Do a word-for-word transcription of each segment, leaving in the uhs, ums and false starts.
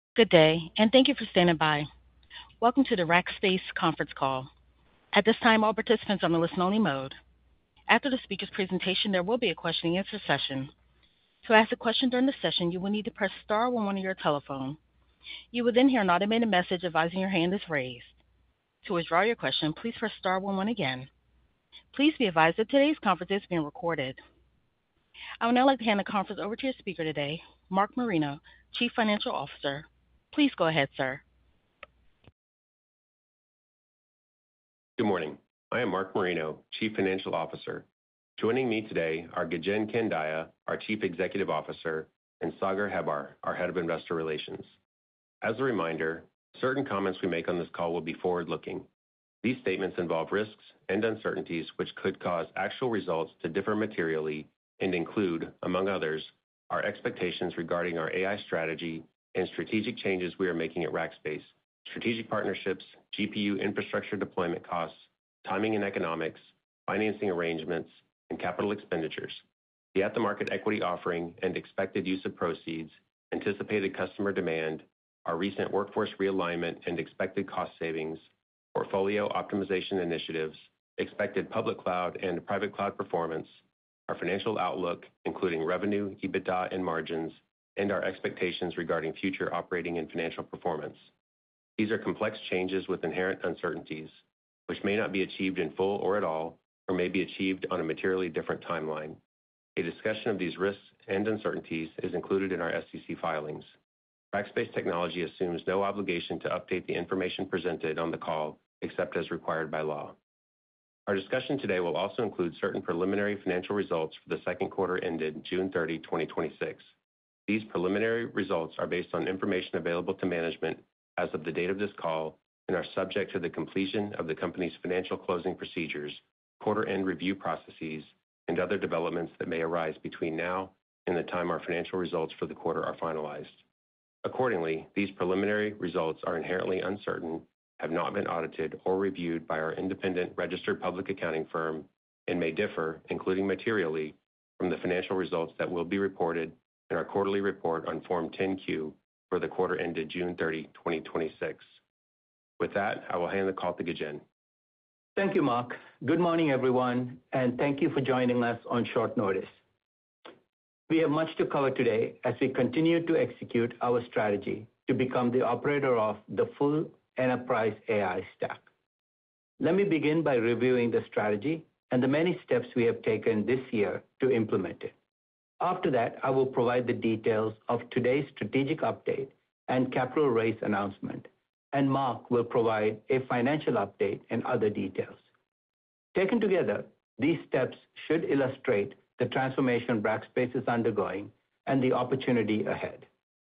Good day, and thank you for standing by. Welcome to the Rackspace conference call. At this time, all participants are on a listen-only mode. After the speaker's presentation, there will be a question-and-answer session. To ask a question during the session, you will need to press star one one on your telephone. You will then hear an automated message advising your hand is raised. To withdraw your question, please press star one one again. Please be advised that today's conference is being recorded. I would now like to hand the conference over to your speaker today, Mark Marino, Chief Financial Officer. Please go ahead, sir. Good morning. I am Mark Marino, Chief Financial Officer. Joining me today are Gajen Kandiah, our Chief Executive Officer, and Sagar Hebbar, our Head of Investor Relations. As a reminder, certain comments we make on this call will be forward-looking. These statements involve risks and uncertainties which could cause actual results to differ materially and include, among others, our expectations regarding our A I strategy and strategic changes we are making at Rackspace, strategic partnerships, G P U infrastructure deployment costs, timing and economics, financing arrangements, and capital expenditures, the at-the-market equity offering and expected use of proceeds, anticipated customer demand, our recent workforce realignment and expected cost savings, portfolio optimization initiatives, expected public cloud and private cloud performance, our financial outlook, including revenue, EBITDA, and margins, and our expectations regarding future operating and financial performance. These are complex changes with inherent uncertainties, which may not be achieved in full or at all, or may be achieved on a materially different timeline. A discussion of these risks and uncertainties is included in our S E C filings. Rackspace Technology assumes no obligation to update the information presented on the call except as required by law. Our discussion today will also include certain preliminary financial results for the second quarter ended June thirtieth, twenty twenty-six. These preliminary results are based on information available to management as of the date of this call and are subject to the completion of the company's financial closing procedures, quarter-end review processes, and other developments that may arise between now and the time our financial results for the quarter are finalized. Accordingly, these preliminary results are inherently uncertain, have not been audited or reviewed by our independent registered public accounting firm, and may differ, including materially, from the financial results that will be reported in our quarterly report on Form ten Q for the quarter ended June thirtieth, twenty twenty-six. With that, I will hand the call to Gajen. Thank you, Mark. Good morning, everyone, and thank you for joining us on short notice. We have much to cover today as we continue to execute our strategy to become the operator of the full enterprise A I stack. Let me begin by reviewing the strategy and the many steps we have taken this year to implement it. After that, I will provide the details of today's strategic update and capital raise announcement, and Mark will provide a financial update and other details. Taken together, these steps should illustrate the transformation Rackspace is undergoing and the opportunity ahead.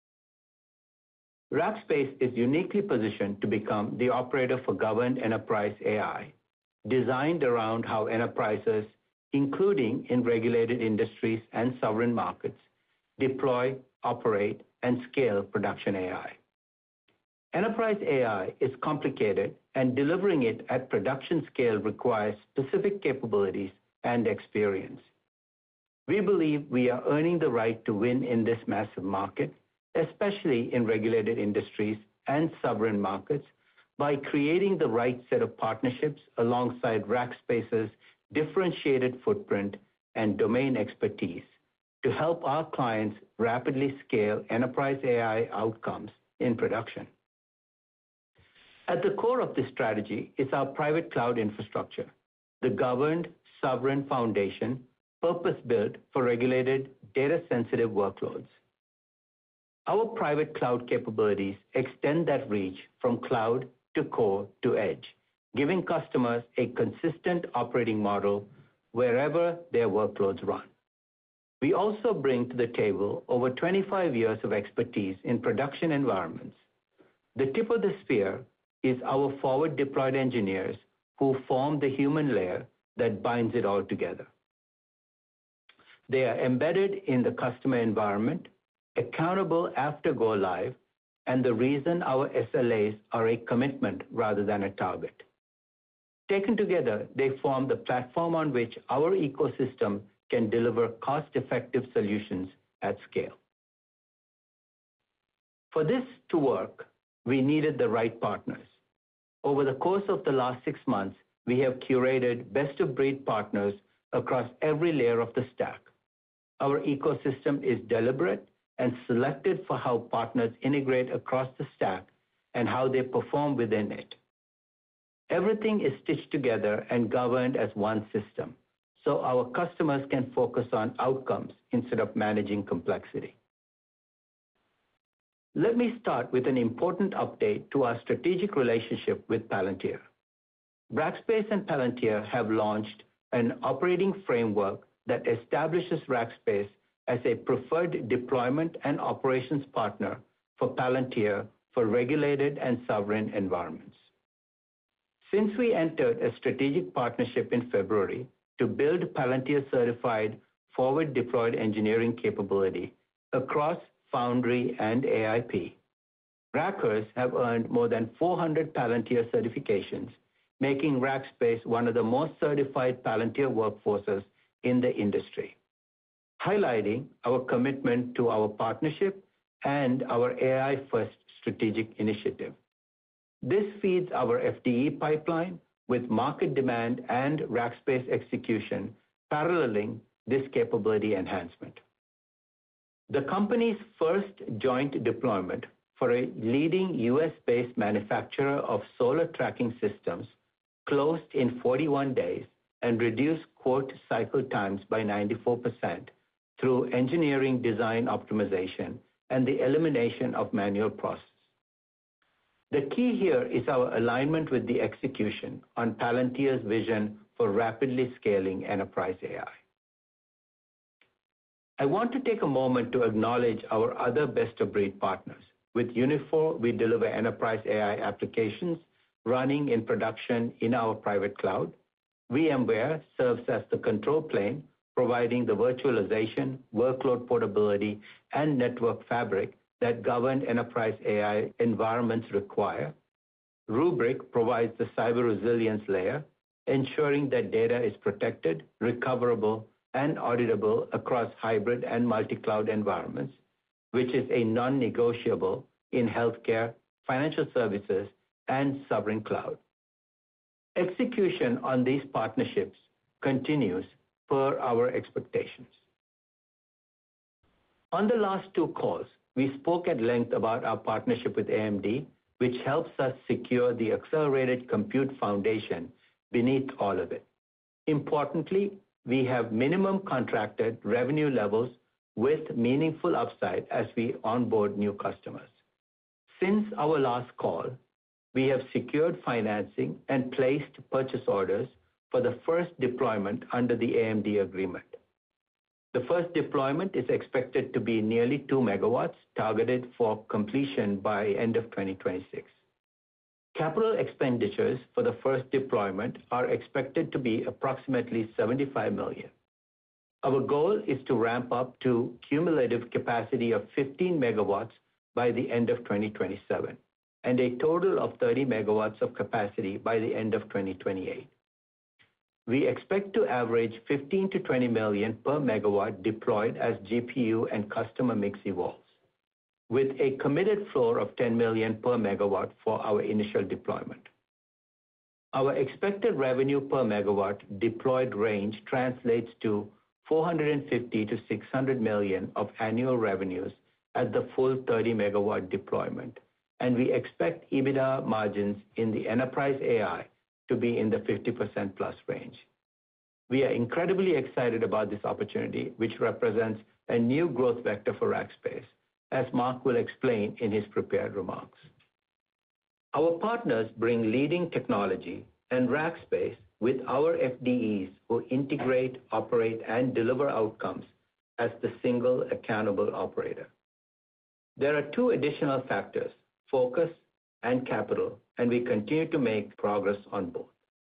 Rackspace is uniquely positioned to become the operator for governed enterprise A I, designed around how enterprises, including in regulated industries and sovereign markets, deploy, operate, and scale production A I. Enterprise A I is complicated, and delivering it at production scale requires specific capabilities and experience. We believe we are earning the right to win in this massive market, especially in regulated industries and sovereign markets, by creating the right set of partnerships alongside Rackspace's differentiated footprint and domain expertise to help our clients rapidly scale enterprise A I outcomes in production. At the core of this strategy is our private cloud infrastructure, the governed sovereign foundation purpose-built for regulated data-sensitive workloads. Our private cloud capabilities extend that reach from cloud to core to edge, giving customers a consistent operating model wherever their workloads run. We also bring to the table over twenty-five years of expertise in production environments. The tip of the spear is our forward-deployed engineers who form the human layer that binds it all together. They are embedded in the customer environment, accountable after go live, and the reason our S L As are a commitment rather than a target. Taken together, they form the platform on which our ecosystem can deliver cost-effective solutions at scale. For this to work, we needed the right partners. Over the course of the last six months, we have curated best-of-breed partners across every layer of the stack. Our ecosystem is deliberate and selected for how partners integrate across the stack and how they perform within it. Everything is stitched together and governed as one system, so our customers can focus on outcomes instead of managing complexity. Let me start with an important update to our strategic relationship with Palantir. Rackspace and Palantir have launched an operating framework that establishes Rackspace as a preferred deployment and operations partner for Palantir for regulated and sovereign environments. Since we entered a strategic partnership in February to build Palantir-certified forward-deployed engineering capability across Foundry and A I P, Rackers have earned more than four hundred Palantir certifications, making Rackspace one of the most certified Palantir workforces in the industry, highlighting our commitment to our partnership and our A I-first strategic initiative. This feeds our F D E pipeline with market demand and Rackspace execution paralleling this capability enhancement. The company's first joint deployment for a leading U S-based manufacturer of solar tracking systems closed in forty-one days and reduced quote cycle times by ninety-four percent through engineering design optimization and the elimination of manual process. The key here is our alignment with the execution on Palantir's vision for rapidly scaling enterprise A I. I want to take a moment to acknowledge our other best-of-breed partners. With Uniphore, we deliver enterprise A I applications running in production in our private cloud. VMware serves as the control plane, providing the virtualization, workload portability, and network fabric that governed enterprise A I environments require. Rubrik provides the cyber resilience layer, ensuring that data is protected, recoverable, and auditable across hybrid and multi-cloud environments, which is a non-negotiable in healthcare, financial services, and sovereign cloud. Execution on these partnerships continues per our expectations. On the last two calls, we spoke at length about our partnership with A M D, which helps us secure the accelerated compute foundation beneath all of it. Importantly, we have minimum contracted revenue levels with meaningful upside as we onboard new customers. Since our last call, we have secured financing and placed purchase orders for the first deployment under the A M D agreement. The first deployment is expected to be nearly two megawatts, targeted for completion by end of twenty twenty-six. Capital expenditures for the first deployment are expected to be approximately seventy-five million dollars. Our goal is to ramp up to cumulative capacity of fifteen megawatts by the end of twenty twenty-seven, and a total of thirty megawatts of capacity by the end of twenty twenty-eight. We expect to average fifteen to twenty million per megawatt deployed as G P U and customer mix evolves, with a committed floor of ten million per megawatt for our initial deployment. Our expected revenue per megawatt deployed range translates to four hundred fifty to six hundred million of annual revenues at the full thirty megawatt deployment, and we expect EBITDA margins in the enterprise A I to be in the fifty percent plus range. We are incredibly excited about this opportunity, which represents a new growth vector for Rackspace, as Mark will explain in his prepared remarks. Our partners bring leading technology, and Rackspace, with our F D Es who integrate, operate, and deliver outcomes as the single accountable operator. There are two additional factors, focus and capital, and we continue to make progress on both.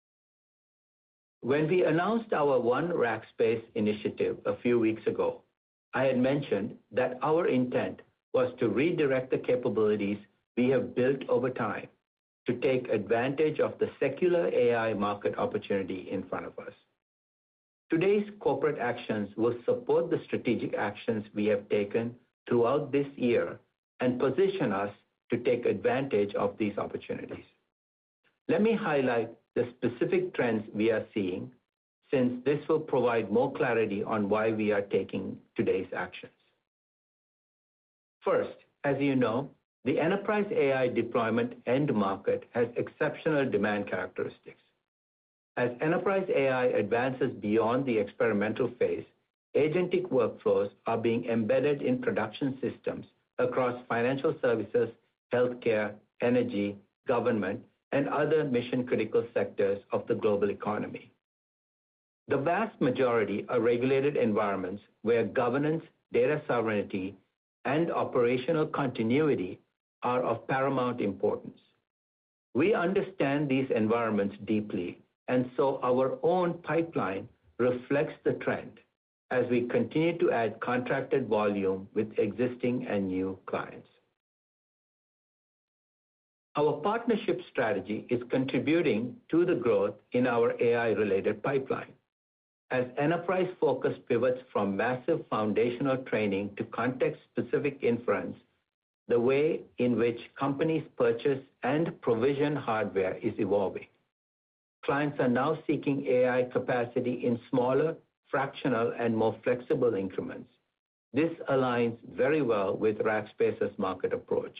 When we announced our One Rackspace initiative a few weeks ago, I had mentioned that our intent was to redirect the capabilities we have built over time to take advantage of the secular A I market opportunity in front of us. Today's corporate actions will support the strategic actions we have taken throughout this year and position us to take advantage of these opportunities. Let me highlight the specific trends we are seeing, since this will provide more clarity on why we are taking today's actions. First, as you know, the enterprise A I deployment end market has exceptional demand characteristics. As enterprise A I advances beyond the experimental phase, agentic workflows are being embedded in production systems across financial services, healthcare, energy, government, and other mission-critical sectors of the global economy. The vast majority are regulated environments where governance, data sovereignty, and operational continuity are of paramount importance. We understand these environments deeply, and so our own pipeline reflects the trend as we continue to add contracted volume with existing and new clients. Our partnership strategy is contributing to the growth in our A I-related pipeline. As enterprise focus pivots from massive foundational training to context-specific inference, the way in which companies purchase and provision hardware is evolving. Clients are now seeking A I capacity in smaller, fractional, and more flexible increments. This aligns very well with Rackspace's market approach.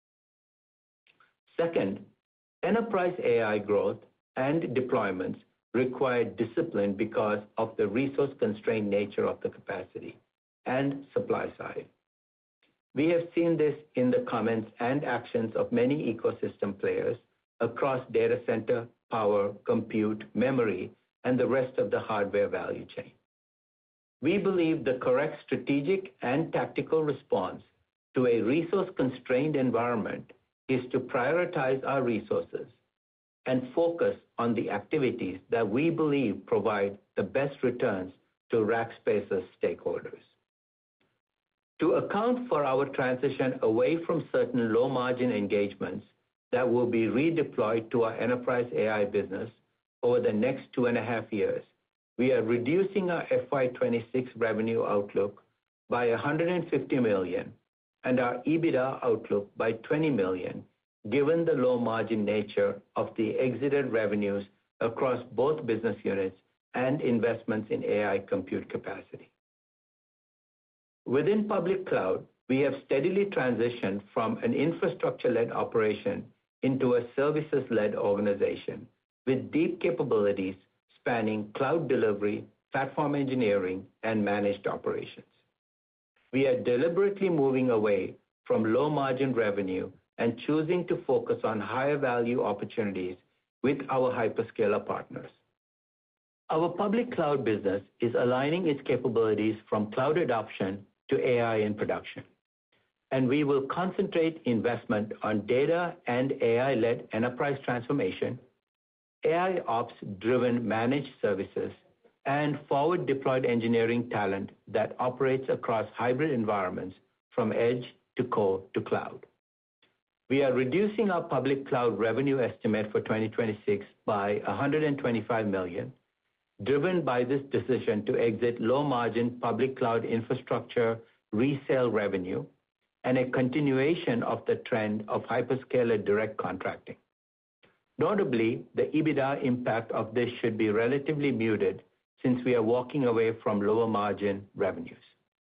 Second, enterprise A I growth and deployments require discipline because of the resource-constrained nature of the capacity and supply side. We have seen this in the comments and actions of many ecosystem players across data center, power, compute, memory, and the rest of the hardware value chain. We believe the correct strategic and tactical response to a resource-constrained environment is to prioritize our resources and focus on the activities that we believe provide the best returns to Rackspace's stakeholders. To account for our transition away from certain low-margin engagements that will be redeployed to our enterprise A I business over the next two and a half years, we are reducing our F Y twenty-six revenue outlook by one hundred fifty million dollars and our EBITDA outlook by twenty million dollars, given the low-margin nature of the exited revenues across both business units and investments in A I compute capacity. Within public cloud, we have steadily transitioned from an infrastructure-led operation into a services-led organization with deep capabilities spanning cloud delivery, platform engineering, and managed operations. We are deliberately moving away from low-margin revenue and choosing to focus on higher-value opportunities with our hyperscaler partners. Our public cloud business is aligning its capabilities from cloud adoption to A I in production, and we will concentrate investment on data and A I-led enterprise transformation, A I ops-driven managed services, and forward-deployed engineering talent that operates across hybrid environments from edge to core to cloud. We are reducing our public cloud revenue estimate for twenty twenty-six by one hundred twenty-five million dollars, driven by this decision to exit low-margin public cloud infrastructure resale revenue and a continuation of the trend of hyperscaler direct contracting. Notably, the EBITDA impact of this should be relatively muted since we are walking away from lower-margin revenues.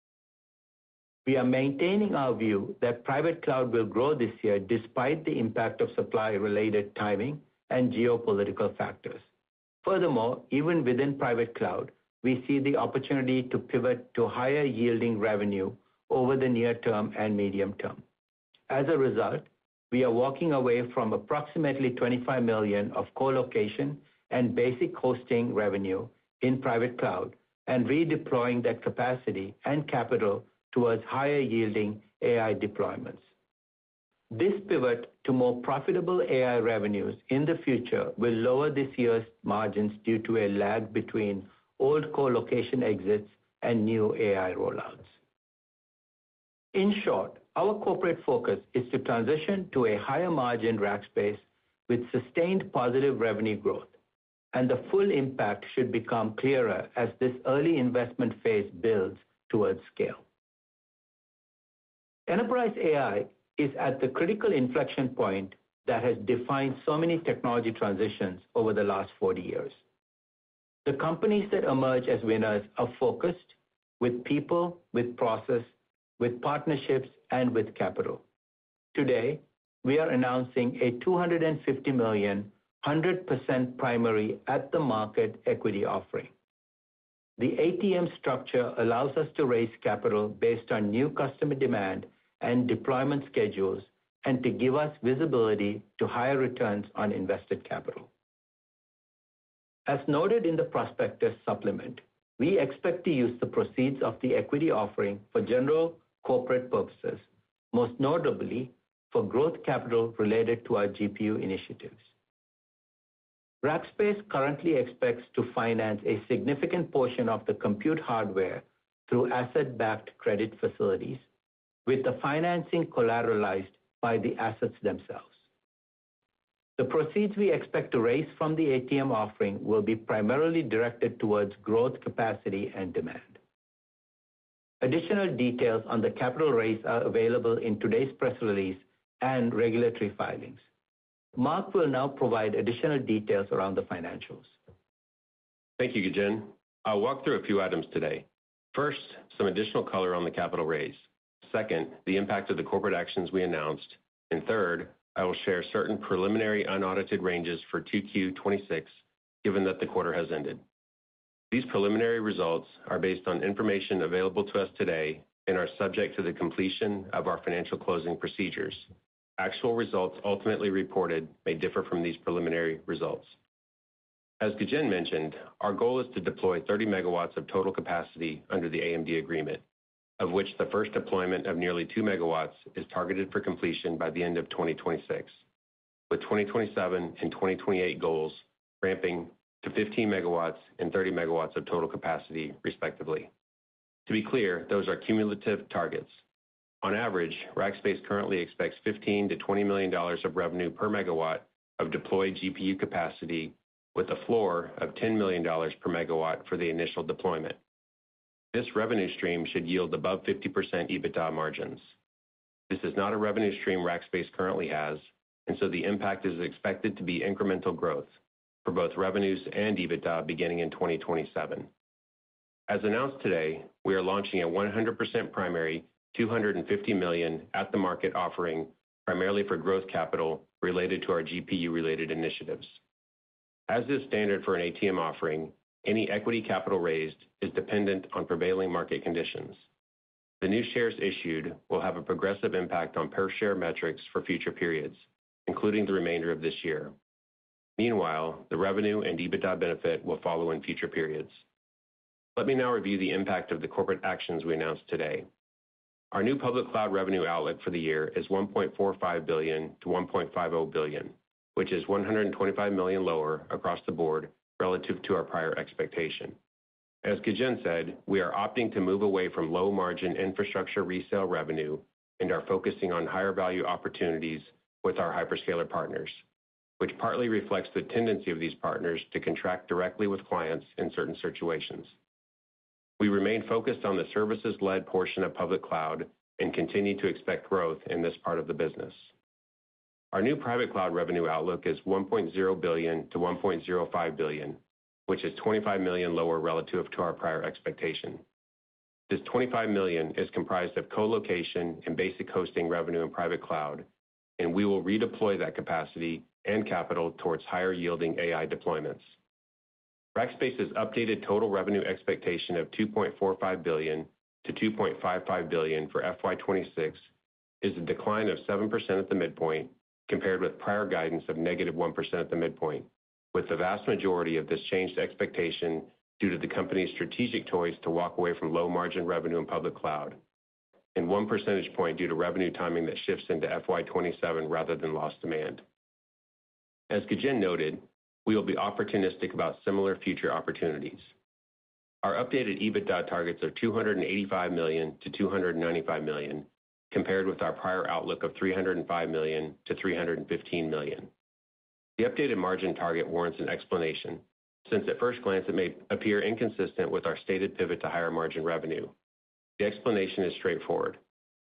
We are maintaining our view that private cloud will grow this year despite the impact of supply-related timing and geopolitical factors. Furthermore, even within private cloud, we see the opportunity to pivot to higher-yielding revenue over the near term and medium term. As a result, we are walking away from approximately twenty-five million dollars of co-location and basic hosting revenue in private cloud and redeploying that capacity and capital towards higher-yielding A I deployments. This pivot to more profitable A I revenues in the future will lower this year's margins due to a lag between old co-location exits and new A I rollouts. In short, our corporate focus is to transition to a higher-margin Rackspace with sustained positive revenue growth, and the full impact should become clearer as this early investment phase builds towards scale. Enterprise A I is at the critical inflection point that has defined so many technology transitions over the last forty years. The companies that emerge as winners are focused with people, with process, with partnerships, and with capital. Today, we are announcing a two hundred fifty million dollars, one hundred percent primary at-the-market equity offering. The A T M structure allows us to raise capital based on new customer demand and deployment schedules, and to give us visibility to higher returns on invested capital. As noted in the prospectus supplement, we expect to use the proceeds of the equity offering for general corporate purposes, most notably for growth capital related to our G P U initiatives. Rackspace currently expects to finance a significant portion of the compute hardware through asset-backed credit facilities, with the financing collateralized by the assets themselves. The proceeds we expect to raise from the A T M offering will be primarily directed towards growth capacity and demand. Additional details on the capital raise are available in today's press release and regulatory filings. Mark will now provide additional details around the financials. Thank you, Gajen. I'll walk through a few items today. First, some additional color on the capital raise. Second, the impact of the corporate actions we announced. And third, I will share certain preliminary unaudited ranges for two Q twenty-six, given that the quarter has ended. These preliminary results are based on information available to us today and are subject to the completion of our financial closing procedures. Actual results ultimately reported may differ from these preliminary results. As Gajen mentioned, our goal is to deploy thirty megawatts of total capacity under the A M D agreement, of which the first deployment of nearly two megawatts is targeted for completion by the end of twenty twenty-six, with twenty twenty-seven and twenty twenty-eight goals ramping to fifteen megawatts and thirty megawatts of total capacity, respectively. To be clear, those are cumulative targets. On average, Rackspace currently expects fifteen to twenty million dollars of revenue per megawatt of deployed G P U capacity, with a floor of ten million dollars per megawatt for the initial deployment. This revenue stream should yield above fifty percent EBITDA margins. This is not a revenue stream Rackspace currently has, and so the impact is expected to be incremental growth for both revenues and EBITDA beginning in twenty twenty-seven. As announced today, we are launching a one hundred percent primary two hundred fifty million dollars at-the-market offering, primarily for growth capital related to our G P U-related initiatives. As is standard for an A T M offering, any equity capital raised is dependent on prevailing market conditions. The new shares issued will have a progressive impact on per-share metrics for future periods, including the remainder of this year. Meanwhile, the revenue and EBITDA benefit will follow in future periods. Let me now review the impact of the corporate actions we announced today. Our new public cloud revenue outlook for the year is one point four five billion dollars to one point five zero billion dollars, which is one hundred twenty-five million dollars lower across the board relative to our prior expectation. As Gajen said, we are opting to move away from low-margin infrastructure resale revenue and are focusing on higher-value opportunities with our hyperscaler partners, which partly reflects the tendency of these partners to contract directly with clients in certain situations. We remain focused on the services-led portion of public cloud and continue to expect growth in this part of the business. Our new private cloud revenue outlook is one point zero billion dollars to one point zero five billion dollars, which is twenty-five million dollars lower relative to our prior expectation. This twenty-five million dollars is comprised of co-location and basic hosting revenue in private cloud, and we will redeploy that capacity and capital towards higher-yielding A I deployments. Rackspace's updated total revenue expectation of two point four five billion dollars to two point five five billion dollars for F Y twenty-six is a decline of seven percent at the midpoint, compared with prior guidance of negative one percent at the midpoint, with the vast majority of this changed expectation due to the company's strategic choice to walk away from low-margin revenue in public cloud, and one percentage point due to revenue timing that shifts into F Y twenty-seven rather than lost demand. As Gajen noted, we will be opportunistic about similar future opportunities. Our updated EBITDA targets are two hundred eighty-five million dollars to two hundred ninety-five million dollars, compared with our prior outlook of three hundred five million dollars to three hundred fifteen million dollars. The updated margin target warrants an explanation, since at first glance it may appear inconsistent with our stated pivot to higher margin revenue. The explanation is straightforward.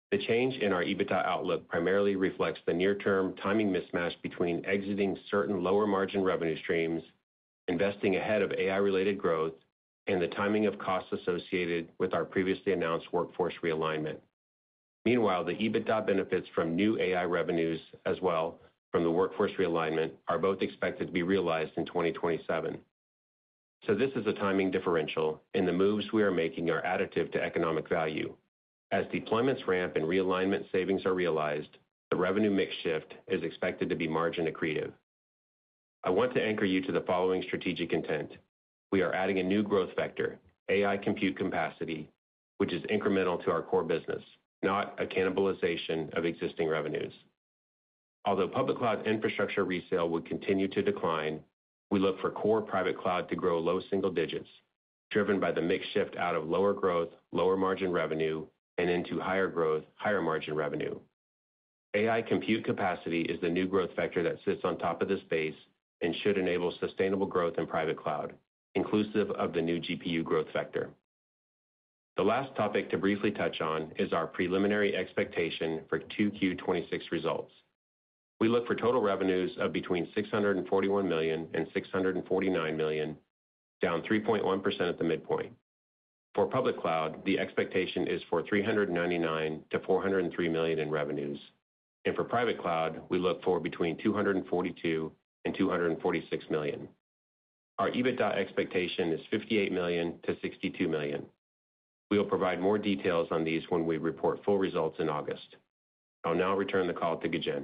The change in our EBITDA outlook primarily reflects the near-term timing mismatch between exiting certain lower-margin revenue streams, investing ahead of A I-related growth, and the timing of costs associated with our previously announced workforce realignment. Meanwhile, the EBITDA benefits from new A I revenues as well from the workforce realignment are both expected to be realized in twenty twenty-seven. So this is a timing differential, and the moves we are making are additive to economic value. As deployments ramp and realignment savings are realized, the revenue mix shift is expected to be margin accretive. I want to anchor you to the following strategic intent. We are adding a new growth vector, A I compute capacity, which is incremental to our core business, not a cannibalization of existing revenues. Although public cloud infrastructure resale would continue to decline, we look for core private cloud to grow low single digits, driven by the mix shift out of lower growth, lower margin revenue, and into higher growth, higher margin revenue. A I compute capacity is the new growth vector that sits on top of this base and should enable sustainable growth in private cloud, inclusive of the new G P U growth vector. The last topic to briefly touch on is our preliminary expectation for two Q twenty-six results. We look for total revenues of between six hundred forty-one million dollars and six hundred forty-nine million dollars, down three point one percent at the midpoint. For public cloud, the expectation is for three hundred ninety-nine to four hundred three million dollars in revenues. And for private cloud, we look for between two hundred forty-two and two hundred forty-six million dollars. Our EBITDA expectation is fifty-eight million to sixty-two million dollars. We will provide more details on these when we report full results in August. I'll now return the call to Gajen.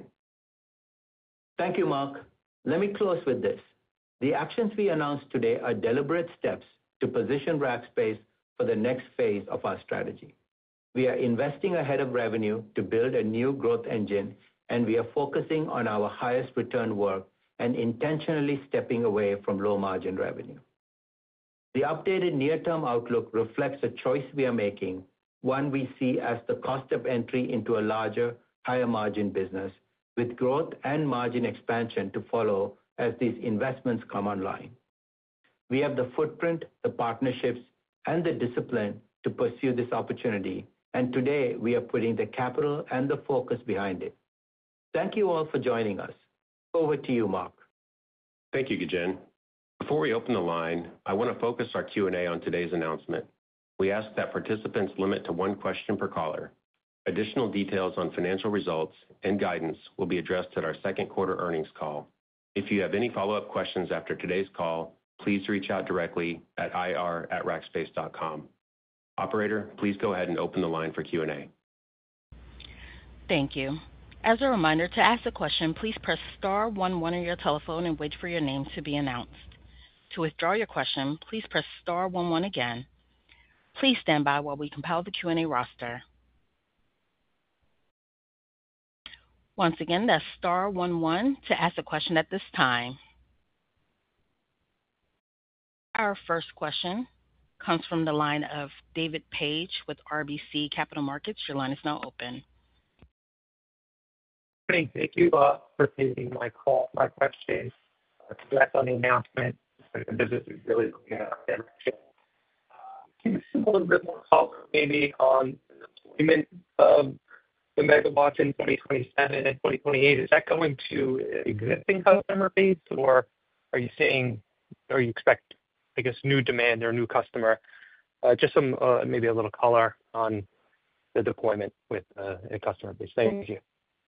Thank you, Mark. Let me close with this. The actions we announced today are deliberate steps to position Rackspace for the next phase of our strategy. We are investing ahead of revenue to build a new growth engine, and we are focusing on our highest return work and intentionally stepping away from low-margin revenue. The updated near-term outlook reflects a choice we are making, one we see as the cost of entry into a larger, higher-margin business, with growth and margin expansion to follow as these investments come online. We have the footprint, the partnerships, and the discipline to pursue this opportunity, and today we are putting the capital and the focus behind it. Thank you all for joining us. Over to you, Mark. Thank you, Gajen. Before we open the line, I want to focus our Q and A on today's announcement. We ask that participants limit to one question per caller. Additional details on financial results and guidance will be addressed at our second quarter earnings call. If you have any follow-up questions after today's call, please reach out directly at I R at rackspace dot com. Operator, please go ahead and open the line for Q and A. Thank you. As a reminder, to ask a question, please press star one one on your telephone and wait for your name to be announced. To withdraw your question, please press star one one again. Please stand by while we compile the Q and A roster. Once again, that's star one one to ask a question at this time. Our first question comes from the line of David Page with R B C Capital Markets. Your line is now open. Thank you uh, for taking my call, my question. Uh, congrats on the announcement. The business is really looking at our direction. Uh, can you give a little bit more color maybe on the deployment of the megawatts in twenty twenty-seven and twenty twenty-eight? Is that going to existing customer base, or are you saying, or you expect, I guess, new demand or new customer? Uh, just some, uh, maybe a little color on the deployment with uh, a customer base. Thank you.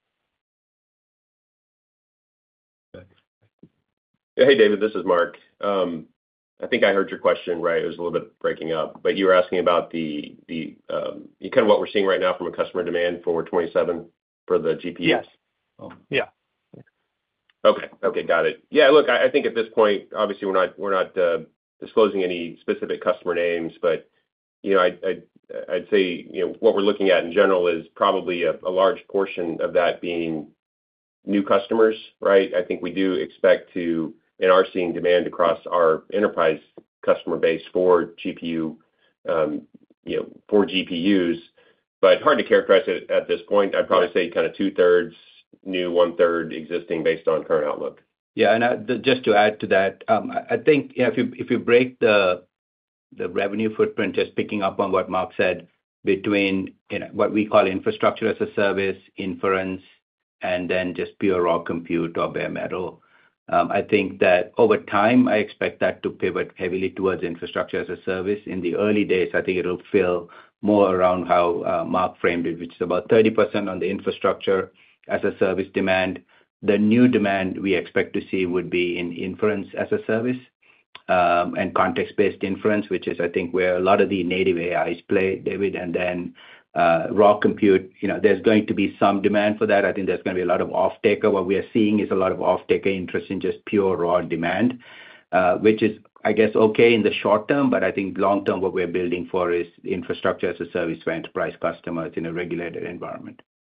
Hey, David, this is Mark. Um, I think I heard your question right. It was a little bit breaking up, but you were asking about the the um, kind of what we're seeing right now from a customer demand for twenty-seven for the G P Us. Yes. Oh. Yeah. Okay. Okay. Got it. Yeah. Look, I, I think at this point, obviously, we're not we're not uh, disclosing any specific customer names, but you know, I, I I'd say you know what we're looking at in general is probably a, a large portion of that being new customers, right? I think we do expect to and are seeing demand across our enterprise customer base for G P U, um, you know, for G P Us, but hard to characterize it at this point. I'd probably say kind of two thirds new, one third existing based on current outlook. Yeah, and I, the, just to add to that, um, I think you know, if you if you break the the revenue footprint, just picking up on what Mark said, between you know, what we call infrastructure as a service, inference, and then just pure raw compute or bare metal. Um, I think that over time, I expect that to pivot heavily towards infrastructure as a service. In the early days, I think it'll feel more around how uh, Mark framed it, which is about thirty percent on the infrastructure as a service demand. The new demand we expect to see would be in inference as a service um, and context-based inference, which is, I think, where a lot of the native A Is play, David, and then uh, raw compute. You know, there's going to be some demand for that. I think there's going to be a lot of off-taker. What we are seeing is a lot of off-taker interest in just pure raw demand, uh, which is, I guess, okay in the short term, but I think long term, what we're building for is infrastructure as a service for enterprise customers in a regulated environment.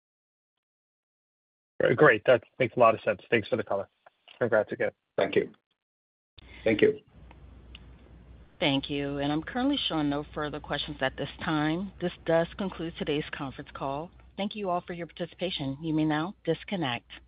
Great. That makes a lot of sense. Thanks for the color. Congrats again. Thank you. Thank you. Thank you. And I'm currently showing no further questions at this time. This does conclude today's conference call. Thank you all for your participation. You may now disconnect.